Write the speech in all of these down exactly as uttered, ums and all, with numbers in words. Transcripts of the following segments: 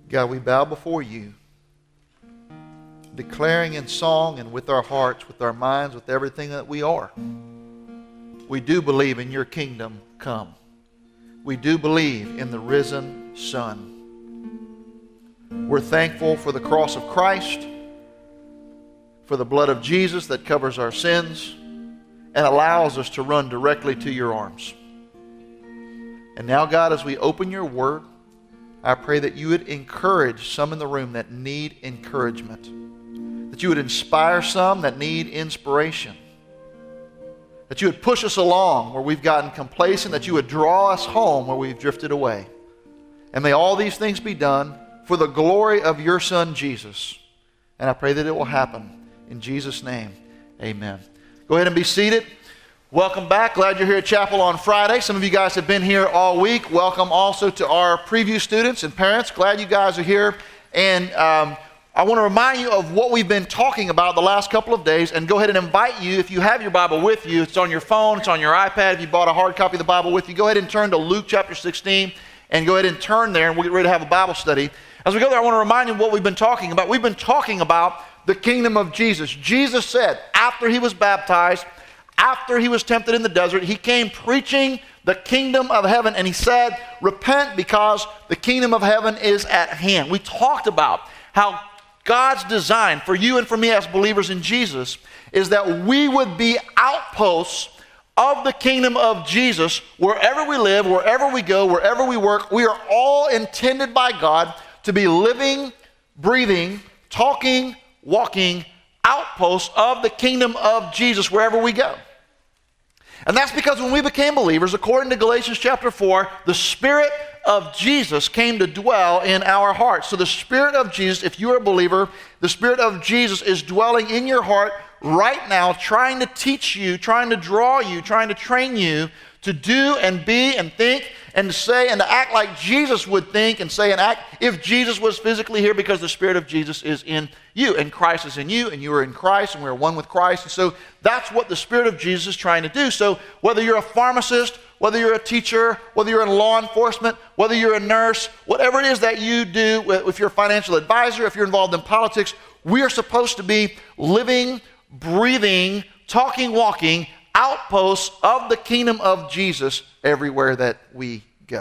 God, we bow before you, declaring in song and with our hearts, with our minds, with everything that we are. We do believe in your kingdom come. We do believe in the risen Son. We're thankful for the cross of Christ, for the blood of Jesus that covers our sins and allows us to run directly to your arms. And now, God, as we open your word, I pray that you would encourage some in the room that need encouragement, that you would inspire some that need inspiration, that you would push us along where we've gotten complacent, that you would draw us home where we've drifted away. And may all these things be done for the glory of your Son, Jesus. And I pray that it will happen. In Jesus' name, amen. Go ahead and be seated. Welcome back. Glad you're here at Chapel on Friday. Some of you guys have been here all week. Welcome also to our preview students and parents. Glad you guys are here. And um, I want to remind you of what we've been talking about the last couple of days, and go ahead and invite you, if you have your Bible with you, it's on your phone, it's on your iPad. If you bought a hard copy of the Bible with you, go ahead and turn to Luke chapter sixteen, and go ahead and turn there, and we'll get ready to have a Bible study. As we go there, I want to remind you of what we've been talking about. We've been talking about the kingdom of Jesus. Jesus said, after he was baptized, after he was tempted in the desert, he came preaching the kingdom of heaven, and he said, repent because the kingdom of heaven is at hand. We talked about how God's design for you and for me as believers in Jesus is that we would be outposts of the kingdom of Jesus wherever we live, wherever we go, wherever we work. We are all intended by God to be living, breathing, talking, walking outposts of the kingdom of Jesus wherever we go. And that's because when we became believers, according to Galatians chapter four, the Spirit of Jesus came to dwell in our hearts. So the Spirit of Jesus, if you're a believer, the Spirit of Jesus is dwelling in your heart right now, trying to teach you, trying to draw you, trying to train you to do and be and think and to say and to act like Jesus would think and say and act if Jesus was physically here, because the Spirit of Jesus is in you and Christ is in you and you are in Christ and we're one with Christ. And so that's what the Spirit of Jesus is trying to do. So whether you're a pharmacist, whether you're a teacher, whether you're in law enforcement, whether you're a nurse, whatever it is that you do, if you're a financial advisor, if you're involved in politics, we are supposed to be living, breathing, talking, walking outposts of the kingdom of Jesus everywhere that we go.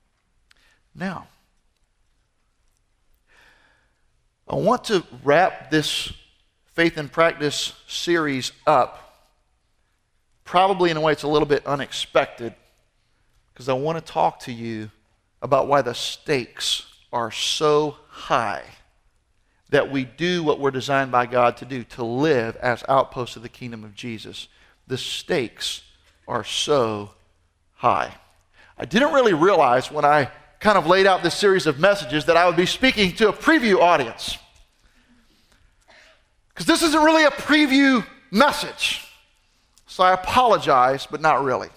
Now, I want to wrap this Faith and Practice series up, probably in a way it's a little bit unexpected, because I want to talk to you about why the stakes are so high that we do what we're designed by God to do, to live as outposts of the kingdom of Jesus. The stakes are so high. I didn't really realize when I kind of laid out this series of messages that I would be speaking to a preview audience. Because this isn't really a preview message. So I apologize, but not really.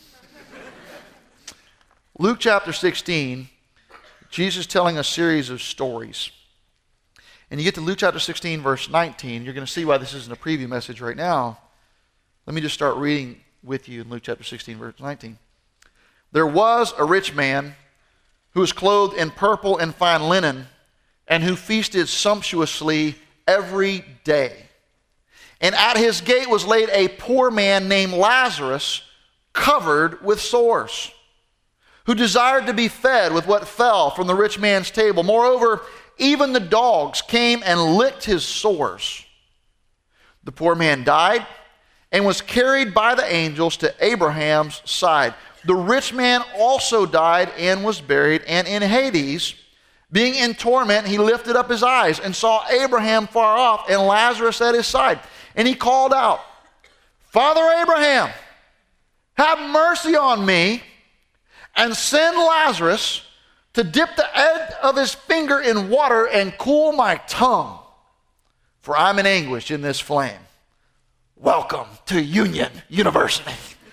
Luke chapter sixteen, Jesus telling a series of stories. And you get to Luke chapter sixteen, verse nineteen. You're going to see why this isn't a preview message right now. Let me just start reading with you in Luke chapter sixteen, verse nineteen. There was a rich man who was clothed in purple and fine linen, and who feasted sumptuously every day. And at his gate was laid a poor man named Lazarus, covered with sores, who desired to be fed with what fell from the rich man's table. Moreover, even the dogs came and licked his sores. The poor man died and was carried by the angels to Abraham's side. The rich man also died and was buried, and in Hades, being in torment, he lifted up his eyes and saw Abraham far off and Lazarus at his side. And he called out, Father Abraham, have mercy on me, and send Lazarus to dip the end of his finger in water and cool my tongue, for I'm in anguish in this flame. Welcome to Union University.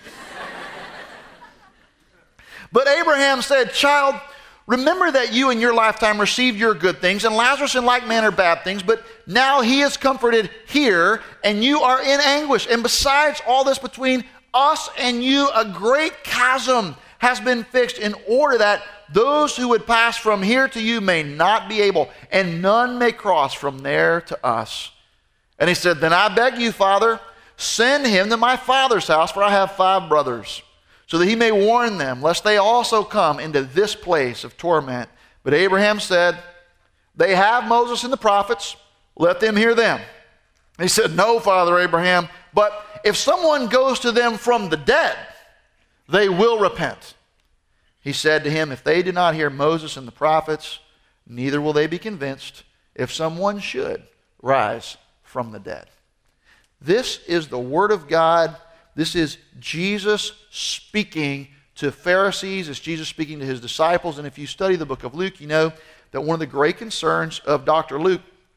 But Abraham said, Child, remember that you in your lifetime received your good things, and Lazarus in like manner bad things, but now he is comforted here, and you are in anguish. And besides all this, between us and you, a great chasm has been fixed in order that those who would pass from here to you may not be able, and none may cross from there to us. And he said, then I beg you, Father, send him to my father's house, for I have five brothers, so that he may warn them, lest they also come into this place of torment. But Abraham said, they have Moses and the prophets, let them hear them. He said, no, Father Abraham, but if someone goes to them from the dead, they will repent. He said to him, if they do not hear Moses and the prophets, neither will they be convinced if someone should rise from the dead. This is the Word of God. This is Jesus speaking to Pharisees. It's Jesus speaking to his disciples. And if you study the book of Luke, you know that one of the great concerns of Doctor Luke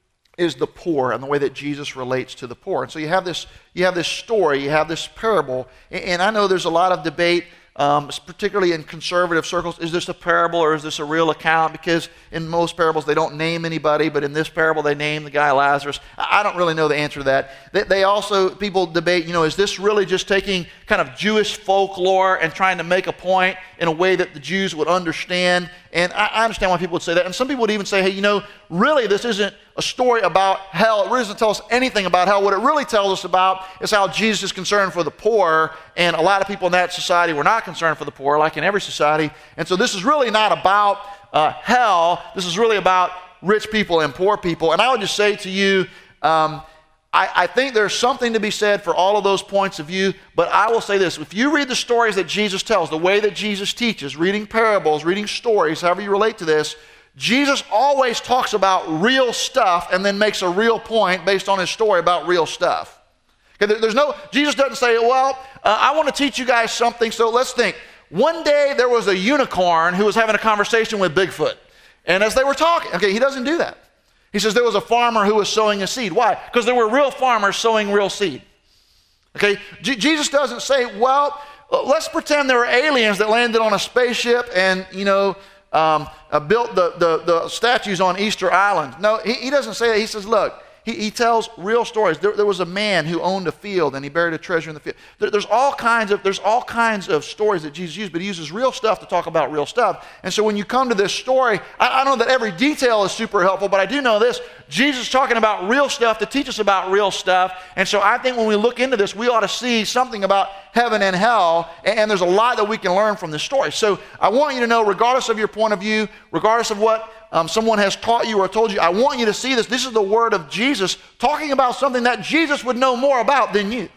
is the poor and the way that Jesus relates to the poor. And so you have this, you have this story, you have this parable, and I know there's a lot of debate, um, particularly in conservative circles, is this a parable or is this a real account? Because in most parables they don't name anybody, but in this parable they name the guy Lazarus. I don't really know the answer to that. They, they also, people debate, you know, is this really just taking kind of Jewish folklore and trying to make a point in a way that the Jews would understand? And I, I understand why people would say that. And some people would even say, hey, you know, really this isn't a story about hell. It really doesn't tell us anything about hell. What it really tells us about is how Jesus is concerned for the poor, and a lot of people in that society were not concerned for the poor, like in every society. And so this is really not about uh, hell. This is really about rich people and poor people. And I would just say to you, um, I, I think there's something to be said for all of those points of view, but I will say this. If you read the stories that Jesus tells, the way that Jesus teaches, reading parables, reading stories, however you relate to this, Jesus always talks about real stuff and then makes a real point based on his story about real stuff. Okay, there's no, Jesus doesn't say, well, uh, I want to teach you guys something, so let's think. One day there was a unicorn who was having a conversation with Bigfoot. And as they were talking, okay, he doesn't do that. He says there was a farmer who was sowing a seed. Why? Because there were real farmers sowing real seed. Okay, J- Jesus doesn't say, well, let's pretend there were aliens that landed on a spaceship and, you know, Um, uh, built the, the, the statues on Easter Island. No, he, he doesn't say that. He says, look, he, he tells real stories. There, there was a man who owned a field and he buried a treasure in the field. There, there's all kinds of there's all kinds of stories that Jesus used, but he uses real stuff to talk about real stuff. And so when you come to this story, I, I don't know that every detail is super helpful, but I do know this. Jesus is talking about real stuff to teach us about real stuff. And so I think when we look into this, we ought to see something about heaven and hell, and, and there's a lot that we can learn from this story. So I want you to know, regardless of your point of view, regardless of what um, someone has taught you or told you, I want you to see this. This is the word of Jesus talking about something that Jesus would know more about than you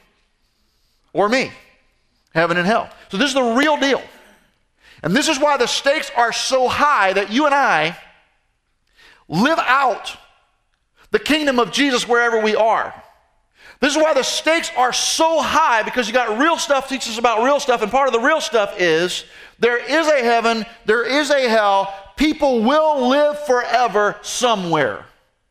or me, heaven and hell. So this is the real deal. And this is why the stakes are so high that you and I live out the kingdom of Jesus wherever we are. This is why the stakes are so high, because you got real stuff teaches us about real stuff, and part of the real stuff is there is a heaven, there is a hell. People will live forever somewhere.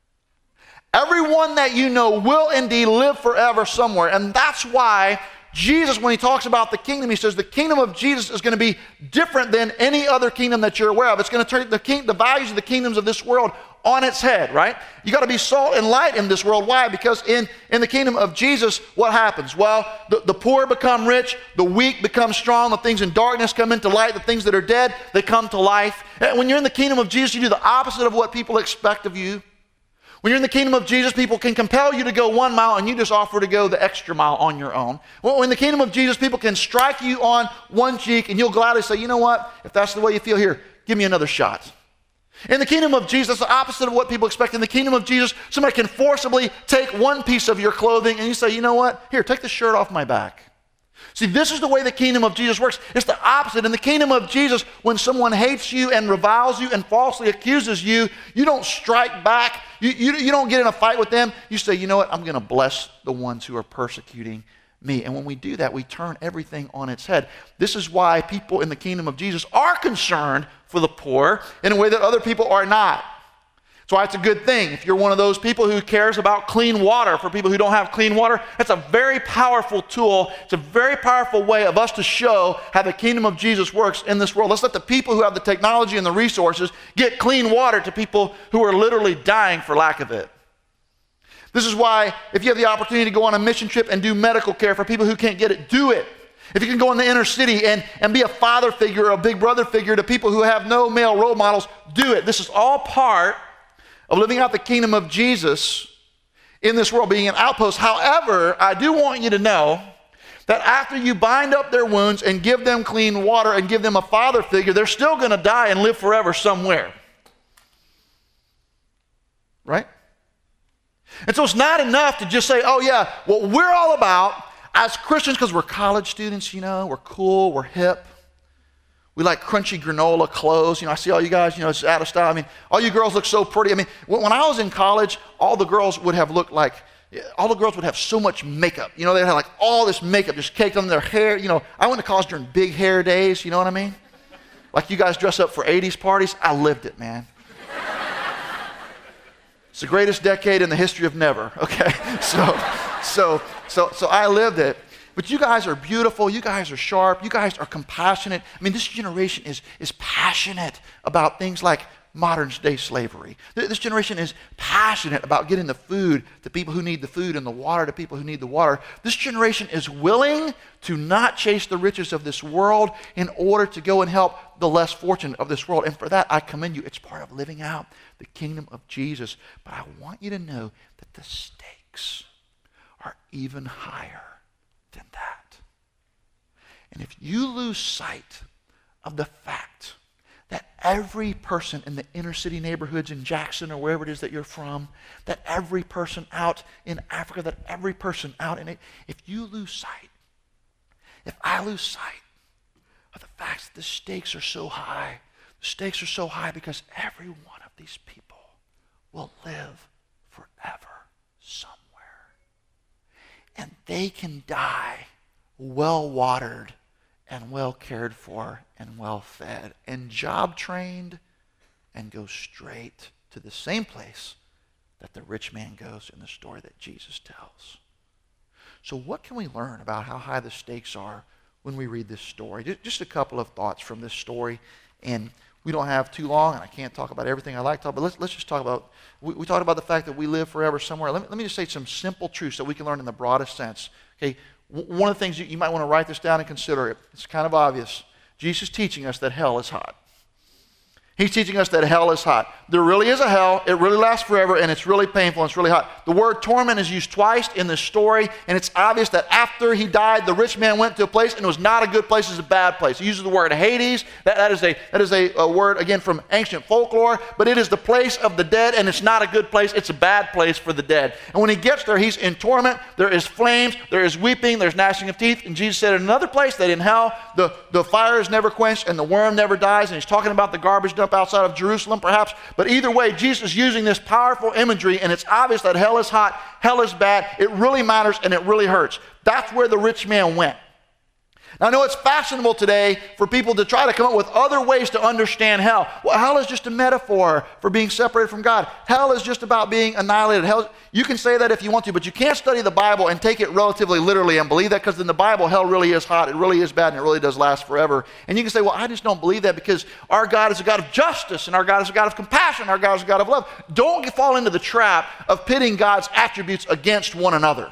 Everyone that you know will indeed live forever somewhere, and that's why Jesus, when he talks about the kingdom, he says the kingdom of Jesus is going to be different than any other kingdom that you're aware of. It's going to turn the, king, the values of the kingdoms of this world on its head, right? You got to be salt and light in this world. Why? Because in, in the kingdom of Jesus, what happens? Well, the, the poor become rich, the weak become strong, the things in darkness come into light, the things that are dead, they come to life. And when you're in the kingdom of Jesus, you do the opposite of what people expect of you. When you're in the kingdom of Jesus, people can compel you to go one mile and you just offer to go the extra mile on your own. Well, in the kingdom of Jesus, people can strike you on one cheek and you'll gladly say, you know what, if that's the way you feel, here, give me another shot. In the kingdom of Jesus, the opposite of what people expect. In the kingdom of Jesus, somebody can forcibly take one piece of your clothing and you say, you know what, here, take the shirt off my back. See, this is the way the kingdom of Jesus works. It's the opposite. In the kingdom of Jesus, when someone hates you and reviles you and falsely accuses you, you don't strike back. You, you, you don't get in a fight with them. You say, you know what, I'm going to bless the ones who are persecuting me. And when we do that, we turn everything on its head. This is why people in the kingdom of Jesus are concerned for the poor in a way that other people are not. That's why it's a good thing. If you're one of those people who cares about clean water for people who don't have clean water, that's a very powerful tool. It's a very powerful way of us to show how the kingdom of Jesus works in this world. Let's let the people who have the technology and the resources get clean water to people who are literally dying for lack of it. This is why if you have the opportunity to go on a mission trip and do medical care for people who can't get it, do it. If you can go in the inner city and, and be a father figure or a big brother figure to people who have no male role models, do it. This is all part of living out the kingdom of Jesus in this world, being an outpost. However, I do want you to know that after you bind up their wounds and give them clean water and give them a father figure, they're still going to die and live forever somewhere. Right? And so it's not enough to just say, oh yeah, what we're all about as Christians, because we're college students, you know, we're cool, we're hip. We like crunchy granola clothes. You know, I see all you guys, you know, it's out of style. I mean, all you girls look so pretty. I mean, when I was in college, all the girls would have looked like, all the girls would have so much makeup. You know, they had like all this makeup just caked on their hair. You know, I went to college during big hair days, you know what I mean? Like you guys dress up for eighties parties. I lived it, man. It's the greatest decade in the history of never, okay? So, so, so, so I lived it. But you guys are beautiful. You guys are sharp. You guys are compassionate. I mean, this generation is, is passionate about things like modern day slavery. This generation is passionate about getting the food to people who need the food and the water to people who need the water. This generation is willing to not chase the riches of this world in order to go and help the less fortunate of this world. And for that, I commend you. It's part of living out the kingdom of Jesus. But I want you to know that the stakes are even higher than that. And if you lose sight of the fact that every person in the inner city neighborhoods in Jackson or wherever it is that you're from, that every person out in Africa, that every person out in it, if you lose sight, if I lose sight of the fact that the stakes are so high, the stakes are so high because every one of these people will live forever somewhere. And they can die well-watered and well cared for and well fed and job trained and go straight to the same place that the rich man goes in the story that Jesus tells. So what can we learn about how high the stakes are when we read this story? Just a couple of thoughts from this story, and we don't have too long, and I can't talk about everything I like to talk about, but let's, let's just talk about, we, we talked about the fact that we live forever somewhere. Let me, let me just say some simple truths that we can learn in the broadest sense. Okay, one of the things you, you might want to write this down and consider it. It's kind of obvious. Jesus is teaching us that hell is hot. He's teaching us that hell is hot. There really is a hell. It really lasts forever, and it's really painful, and it's really hot. The word torment is used twice in this story, and it's obvious that after he died, the rich man went to a place, and it was not a good place, it was a bad place. He uses the word Hades. That, that is, a, that is a, a word, again, from ancient folklore, but it is the place of the dead, and it's not a good place. It's a bad place for the dead. And when he gets there, he's in torment. There is flames. There is weeping. There's gnashing of teeth. And Jesus said in another place that in hell, the, the fire is never quenched, and the worm never dies, and he's talking about the garbage dump outside of Jerusalem, perhaps. But either way, Jesus is using this powerful imagery, and it's obvious that hell is hot, hell is bad, it really matters, and it really hurts. That's where the rich man went. Now, I know it's fashionable today for people to try to come up with other ways to understand hell. Well, hell is just a metaphor for being separated from God. Hell is just about being annihilated. Hell, you can say that if you want to, but you can't study the Bible and take it relatively literally and believe that, because in the Bible, hell really is hot, it really is bad, and it really does last forever. And you can say, well, I just don't believe that because our God is a God of justice, and our God is a God of compassion, our God is a God of love. Don't fall into the trap of pitting God's attributes against one another.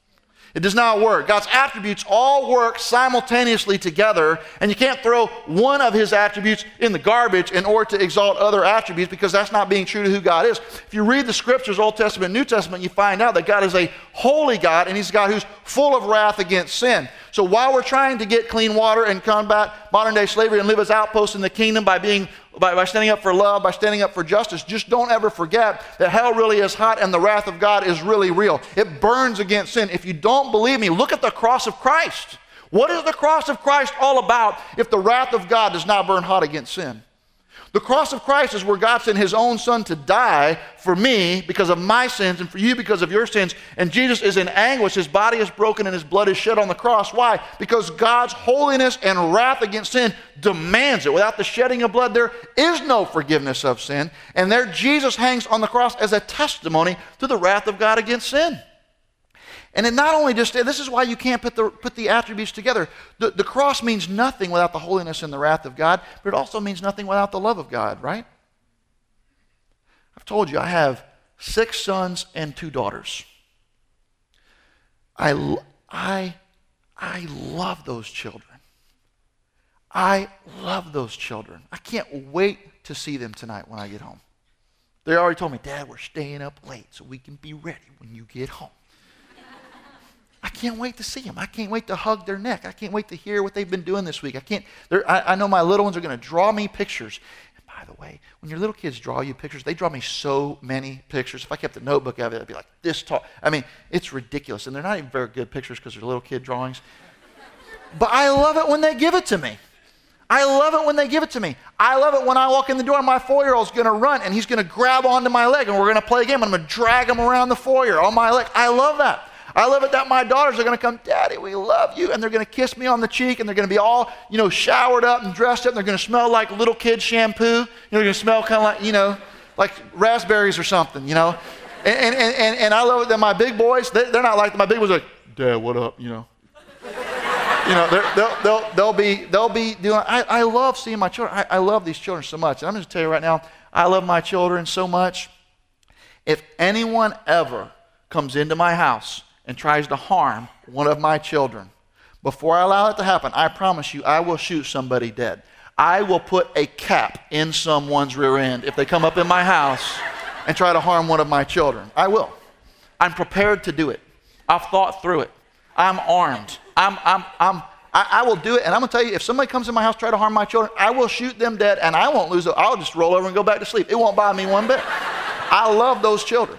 It does not work. God's attributes all work simultaneously together, and you can't throw one of his attributes in the garbage in order to exalt other attributes, because that's not being true to who God is. If you read the scriptures, Old Testament, New Testament, you find out that God is a holy God, and he's a God who's full of wrath against sin. So while we're trying to get clean water and combat modern day slavery and live as outposts in the kingdom by being By, by standing up for love, by standing up for justice, just don't ever forget that hell really is hot and the wrath of God is really real. It burns against sin. If you don't believe me, look at the cross of Christ. What is the cross of Christ all about if the wrath of God does not burn hot against sin? The cross of Christ is where God sent his own son to die for me because of my sins and for you because of your sins. And Jesus is in anguish. His body is broken and his blood is shed on the cross. Why? Because God's holiness and wrath against sin demands it. Without the shedding of blood, there is no forgiveness of sin. And there Jesus hangs on the cross as a testimony to the wrath of God against sin. And it not only just, this is why you can't put the, put the attributes together. The, the cross means nothing without the holiness and the wrath of God, but it also means nothing without the love of God, right? I've told you, I have six sons and two daughters. I, I, I love those children. I love those children. I can't wait to see them tonight when I get home. They already told me, Dad, we're staying up late so we can be ready when you get home. I can't wait to see them. I can't wait to hug their neck. I can't wait to hear what they've been doing this week. I can't. I, I know my little ones are going to draw me pictures. And by the way, when your little kids draw you pictures, they draw me so many pictures. If I kept a notebook of it, it'd be like this tall. I mean, it's ridiculous. And they're not even very good pictures because they're little kid drawings. But I love it when they give it to me. I love it when they give it to me. I love it when I walk in the door and my four-year-old's going to run and he's going to grab onto my leg and we're going to play a game. I'm going to drag him around the foyer on my leg. I love that. I love it that my daughters are going to come, Daddy, we love you. And they're going to kiss me on the cheek and they're going to be all, you know, showered up and dressed up. And they're going to smell like little kid shampoo. You know, they're going to smell kind of like, you know, like raspberries or something, you know. And, and, and, and I love it that my big boys, they, they're not like, my big boys are like, Dad, what up, you know. You know, they'll, they'll, they'll be, they'll be doing, I, I love seeing my children. I, I love these children so much. And I'm just tell you right now, I love my children so much. If anyone ever comes into my house and tries to harm one of my children, before I allow it to happen, I promise you, I will shoot somebody dead. I will put a cap in someone's rear end if they come up in my house and try to harm one of my children. I will. I'm prepared to do it. I've thought through it. I'm armed. I'm, I'm, I'm, I, I will do it, and I'm going to tell you, if somebody comes in my house try to harm my children, I will shoot them dead, and I won't lose it. I'll just roll over and go back to sleep. It won't bother me one bit. I love those children.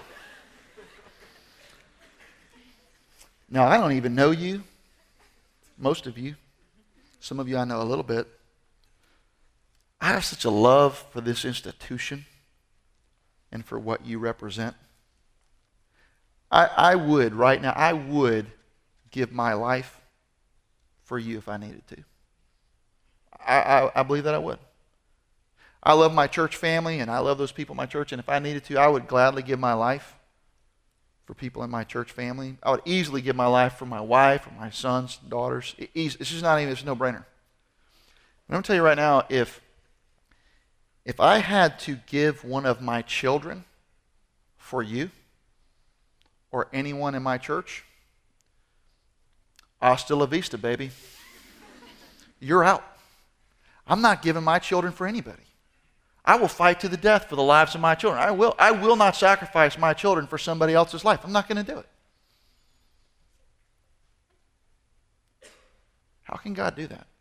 Now, I don't even know you, most of you. Some of you I know a little bit. I have such a love for this institution and for what you represent. I, I would, right now, I would give my life for you if I needed to. I, I, I believe that I would. I love my church family, and I love those people in my church, and if I needed to, I would gladly give my life for people in my church family. I would easily give my life for my wife, or my sons, daughters. It, it's just not even, it's a no-brainer. I'm going to tell you right now, if, if I had to give one of my children for you, or anyone in my church, hasta la vista, baby. You're out. I'm not giving my children for anybody. I will fight to the death for the lives of my children. I will. I will not sacrifice my children for somebody else's life. I'm not going to do it. How can God do that?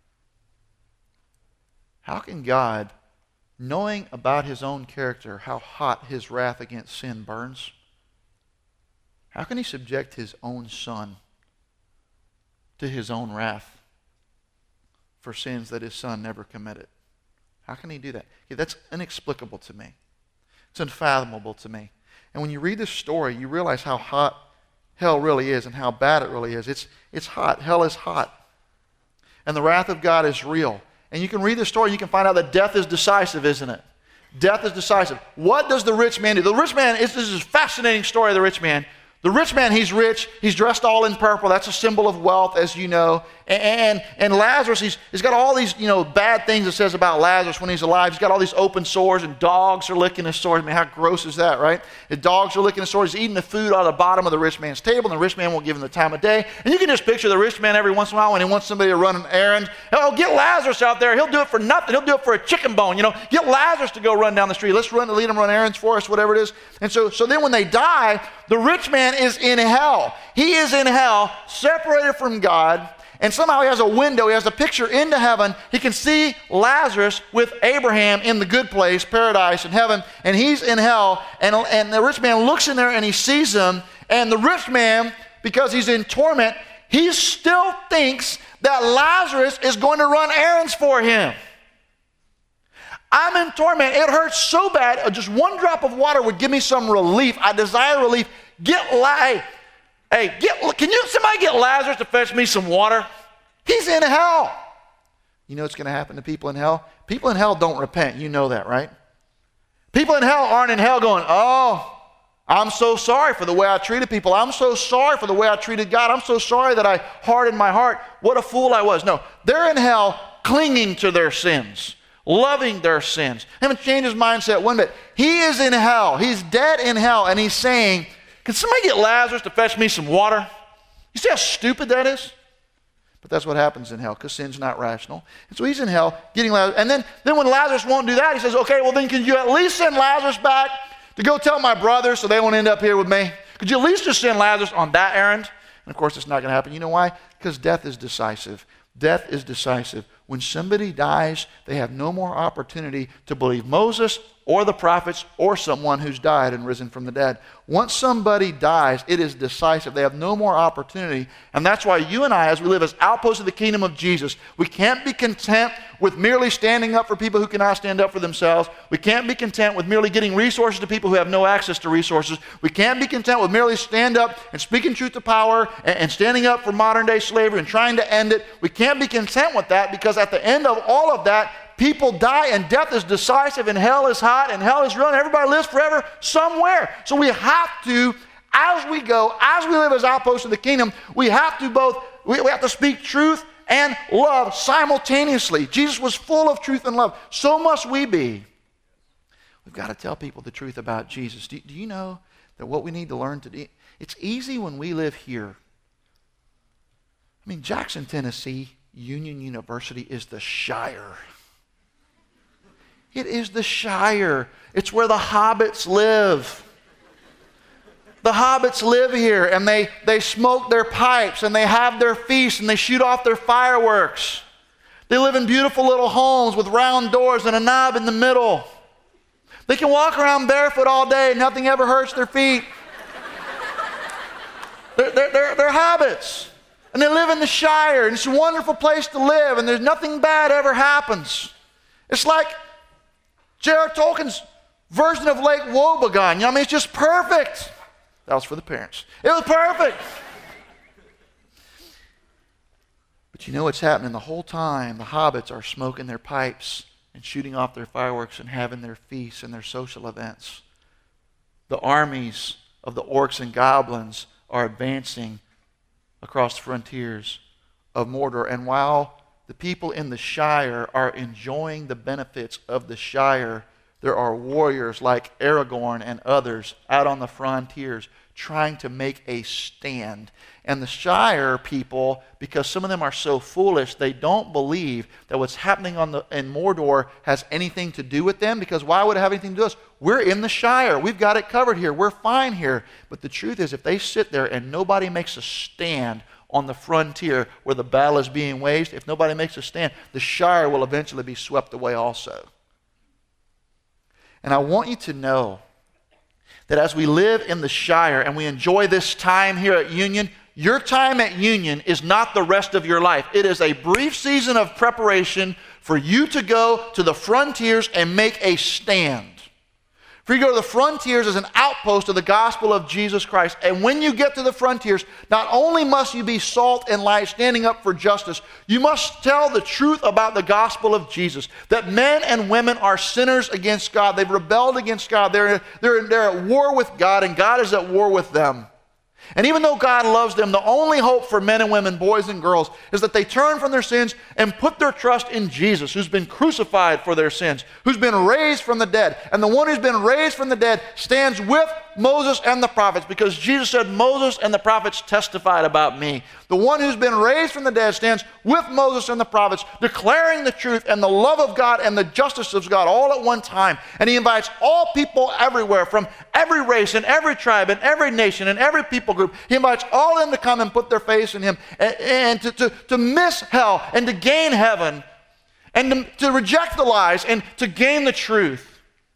How can God, knowing about his own character, how hot his wrath against sin burns, how can he subject his own son to his own wrath for sins that his son never committed? How can he do that? Yeah, that's inexplicable to me. It's unfathomable to me. And when you read this story, you realize how hot hell really is and how bad it really is. It's, it's hot. Hell is hot. And the wrath of God is real. And you can read this story, you can find out that death is decisive, isn't it? Death is decisive. What does the rich man do? The rich man, is, this is a fascinating story of the rich man. The rich man, he's rich. He's dressed all in purple. That's a symbol of wealth, as you know. And, and, and Lazarus, he's, he's got all these, you know, bad things it says about Lazarus when he's alive. He's got all these open sores, and dogs are licking his sores. I mean, how gross is that, right? The dogs are licking his sores. He's eating the food out of the bottom of the rich man's table, and the rich man won't give him the time of day. And you can just picture the rich man every once in a while when he wants somebody to run an errand. Oh, get Lazarus out there. He'll do it for nothing. He'll do it for a chicken bone, you know. Get Lazarus to go run down the street. Let's run, lead him run errands for us, whatever it is. And so, so then when they die, the rich man is in hell. He is in hell, separated from God, and somehow he has a window, he has a picture into heaven. He can see Lazarus with Abraham in the good place, paradise in heaven, and he's in hell, and, and the rich man looks in there and he sees him, and the rich man, because he's in torment, he still thinks that Lazarus is going to run errands for him. I'm in torment. It hurts so bad. Just one drop of water would give me some relief. I desire relief. Get La- Hey, get, can you somebody get Lazarus to fetch me some water? He's in hell. You know what's going to happen to people in hell? People in hell don't repent. You know that, right? People in hell aren't in hell going, oh, I'm so sorry for the way I treated people. I'm so sorry for the way I treated God. I'm so sorry that I hardened my heart. What a fool I was. No, they're in hell clinging to their sins, loving their sins. Haven't changed his mindset one bit. He is in hell. He's dead in hell, and he's saying, can somebody get Lazarus to fetch me some water? You see how stupid that is? But that's what happens in hell, because sin's not rational. And so he's in hell getting Lazarus. And then, then when Lazarus won't do that, he says, okay, well then can you at least send Lazarus back to go tell my brothers so they won't end up here with me? Could you at least just send Lazarus on that errand? And of course, it's not going to happen. You know why? Because death is decisive. Death is decisive. When somebody dies, they have no more opportunity to believe Moses or the prophets or someone who's died and risen from the dead. Once somebody dies, it is decisive. They have no more opportunity. And that's why you and I, as we live as outposts of the kingdom of Jesus, we can't be content with merely standing up for people who cannot stand up for themselves. We can't be content with merely getting resources to people who have no access to resources. We can't be content with merely stand up and speaking truth to power and, and standing up for modern day slavery and trying to end it. We can't be content with that, because at the end of all of that, people die and death is decisive and hell is hot and hell is real and everybody lives forever somewhere. So we have to, as we go, as we live as outposts of the kingdom, we have to both, we, we have to speak truth and love simultaneously. Jesus was full of truth and love. So must we be. We've got to tell people the truth about Jesus. Do, do you know that what we need to learn to do? It's easy when we live here. I mean, Jackson, Tennessee, Union University is the Shire. It is the Shire. It's where the hobbits live. The hobbits live here, and they, they smoke their pipes, and they have their feasts, and they shoot off their fireworks. They live in beautiful little homes with round doors and a knob in the middle. They can walk around barefoot all day, and nothing ever hurts their feet. They're, they're, they're, they're hobbits. And they live in the Shire, and it's a wonderful place to live, and there's nothing bad ever happens. It's like J R Tolkien's version of Lake Wobegon. You know, I mean, it's just perfect. That was for the parents. It was perfect. But you know what's happening the whole time? The hobbits are smoking their pipes and shooting off their fireworks and having their feasts and their social events. The armies of the orcs and goblins are advancing across the frontiers of Mordor. And while the people in the Shire are enjoying the benefits of the Shire, there are warriors like Aragorn and others out on the frontiers trying to make a stand. And the Shire people, because some of them are so foolish, they don't believe that what's happening on the, in Mordor has anything to do with them, because why would it have anything to do with us? We're in the Shire. We've got it covered here. We're fine here. But the truth is, if they sit there and nobody makes a stand on the frontier where the battle is being waged, if nobody makes a stand, the Shire will eventually be swept away also. And I want you to know that as we live in the Shire and we enjoy this time here at Union, your time at Union is not the rest of your life. It is a brief season of preparation for you to go to the frontiers and make a stand. For you to go to the frontiers as an outpost of the gospel of Jesus Christ. And when you get to the frontiers, not only must you be salt and light, standing up for justice, you must tell the truth about the gospel of Jesus. That men and women are sinners against God. They've rebelled against God. They're, they're, they're at war with God, and God is at war with them. And even though God loves them, the only hope for men and women, boys and girls, is that they turn from their sins and put their trust in Jesus, who's been crucified for their sins, who's been raised from the dead. And the one who's been raised from the dead stands with Moses and the prophets, because Jesus said, Moses and the prophets testified about me. The one who's been raised from the dead stands with Moses and the prophets, declaring the truth and the love of God and the justice of God all at one time. And he invites all people everywhere, from every race and every tribe and every nation and every people group. He invites all of them to come and put their faith in him, and, and to, to, to miss hell and to gain heaven, and to, to reject the lies and to gain the truth.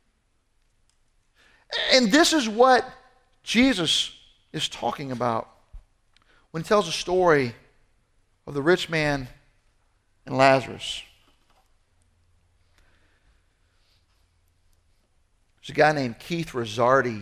And this is what Jesus is talking about when he tells a story of the rich man and Lazarus. There's a guy named Keith Rosardi.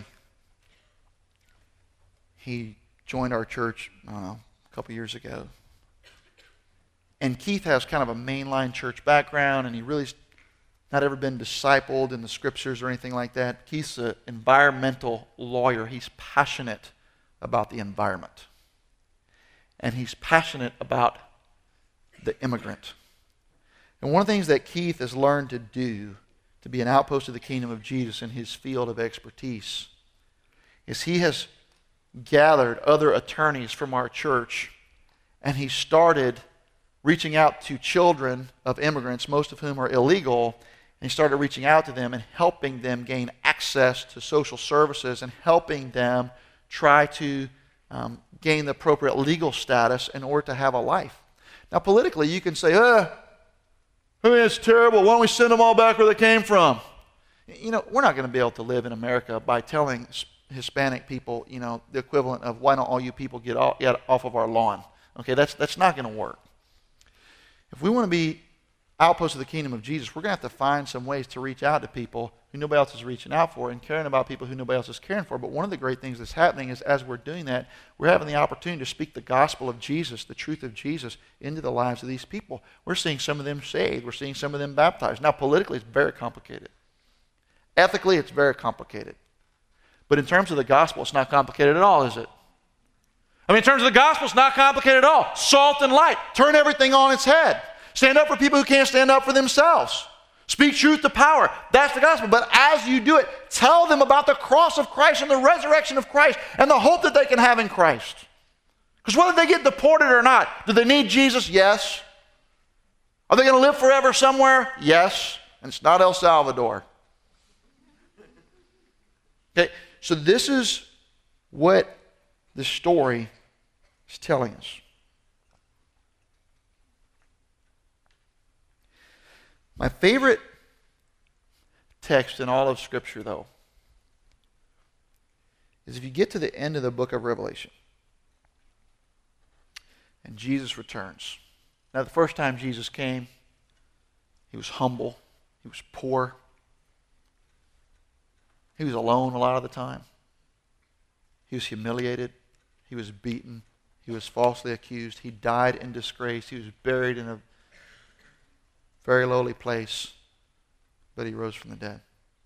He joined our church, I don't know, a couple years ago. And Keith has kind of a mainline church background, and he really's not ever been discipled in the scriptures or anything like that. Keith's an environmental lawyer. He's passionate about the environment. And he's passionate about the immigrant. And one of the things that Keith has learned to do to be an outpost of the kingdom of Jesus in his field of expertise is he has gathered other attorneys from our church, and he started reaching out to children of immigrants, most of whom are illegal, and he started reaching out to them and helping them gain access to social services and helping them try to um, gain the appropriate legal status in order to have a life. Now, politically, you can say, uh, I mean, it's terrible. Why don't we send them all back where they came from? You know, we're not going to be able to live in America by telling Hispanic people, you know, the equivalent of, why don't all you people get off, get off of our lawn? Okay, that's, that's not going to work. If we want to be outposts of the kingdom of Jesus, we're going to have to find some ways to reach out to people who nobody else is reaching out for and caring about people who nobody else is caring for. But one of the great things that's happening is as we're doing that, we're having the opportunity to speak the gospel of Jesus, the truth of Jesus, into the lives of these people. We're seeing some of them saved. We're seeing some of them baptized. Now, politically, it's very complicated. Ethically, it's very complicated. But in terms of the gospel, it's not complicated at all, is it? I mean, in terms of the gospel, it's not complicated at all. Salt and light. Turn everything on its head. Stand up for people who can't stand up for themselves. Speak truth to power. That's the gospel. But as you do it, tell them about the cross of Christ and the resurrection of Christ and the hope that they can have in Christ. Because whether they get deported or not, do they need Jesus? Yes. Are they going to live forever somewhere? Yes. And it's not El Salvador. Okay, so this is what the story is telling us. My favorite text in all of Scripture, though, is if you get to the end of the book of Revelation and Jesus returns. Now, the first time Jesus came, he was humble, he was poor, he was alone a lot of the time. He was humiliated, he was beaten, he was falsely accused, he died in disgrace, he was buried in a very lowly place, but he rose from the dead.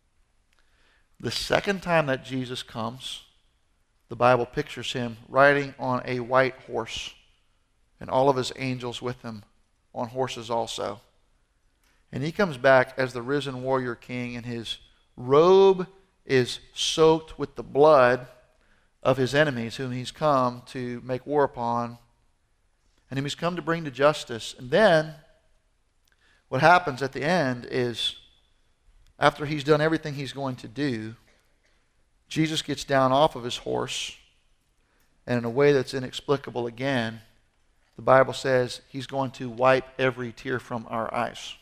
The second time that Jesus comes, the Bible pictures him riding on a white horse and all of his angels with him on horses also. And he comes back as the risen warrior king, and his robe is soaked with the blood of his enemies whom he's come to make war upon and whom he's come to bring to justice. And then what happens at the end is, after he's done everything he's going to do, Jesus gets down off of his horse, and in a way that's inexplicable again, the Bible says he's going to wipe every tear from our eyes.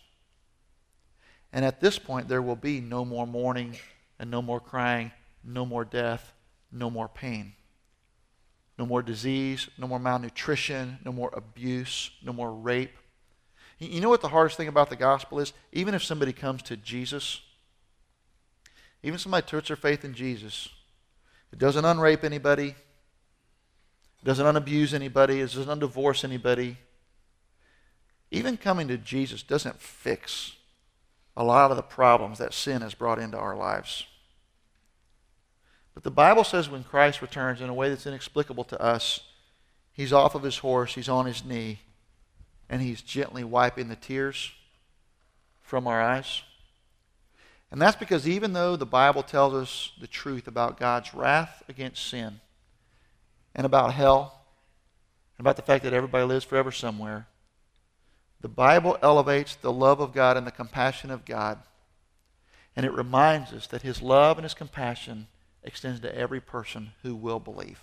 And at this point, there will be no more mourning and no more crying, no more death, no more pain. No more disease, no more malnutrition, no more abuse, no more rape. You know what the hardest thing about the gospel is? Even if somebody comes to Jesus, even if somebody puts their faith in Jesus, it doesn't unrape anybody, it doesn't unabuse anybody, it doesn't undivorce anybody. Even coming to Jesus doesn't fix a lot of the problems that sin has brought into our lives. But the Bible says when Christ returns in a way that's inexplicable to us, he's off of his horse, he's on his knee, and he's gently wiping the tears from our eyes. And that's because even though the Bible tells us the truth about God's wrath against sin and about hell and about the fact that everybody lives forever somewhere, the Bible elevates the love of God and the compassion of God, and it reminds us that his love and his compassion extends to every person who will believe.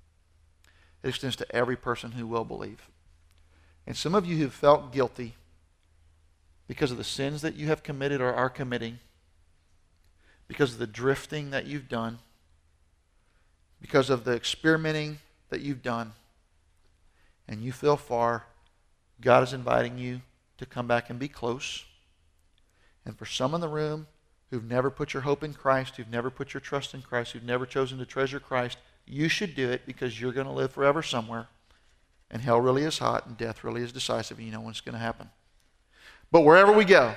It extends to every person who will believe. And some of you who felt guilty because of the sins that you have committed or are committing, because of the drifting that you've done, because of the experimenting that you've done, and you feel far, God is inviting you to come back and be close. And for some in the room who've never put your hope in Christ, who've never put your trust in Christ, who've never chosen to treasure Christ, you should do it because you're going to live forever somewhere. And hell really is hot, and death really is decisive, and you know when it's going to happen. But wherever we go,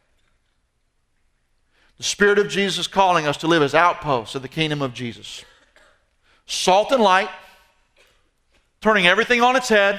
the Spirit of Jesus is calling us to live as outposts of the kingdom of Jesus. Salt and light, turning everything on its head,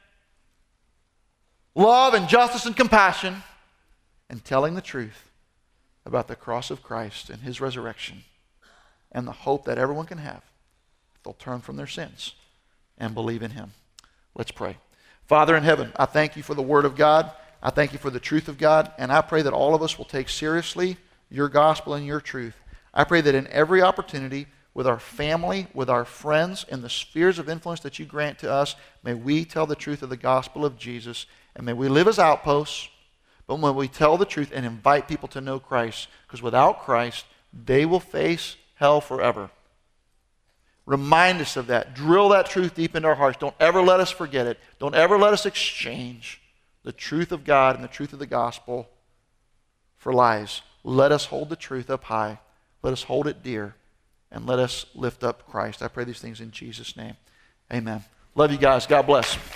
love and justice and compassion, and telling the truth about the cross of Christ and his resurrection and the hope that everyone can have if they'll turn from their sins and believe in him. Let's pray. Father in heaven, I thank you for the Word of God. I thank you for the truth of God. And I pray that all of us will take seriously your gospel and your truth. I pray that in every opportunity, with our family, with our friends, in the spheres of influence that you grant to us, may we tell the truth of the gospel of Jesus. And may we live as outposts, but when we tell the truth and invite people to know Christ, because without Christ, they will face hell forever. Remind us of that. Drill that truth deep into our hearts. Don't ever let us forget it. Don't ever let us exchange the truth of God and the truth of the gospel for lies. Let us hold the truth up high. Let us hold it dear. And let us lift up Christ. I pray these things in Jesus' name. Amen. Love you guys. God bless.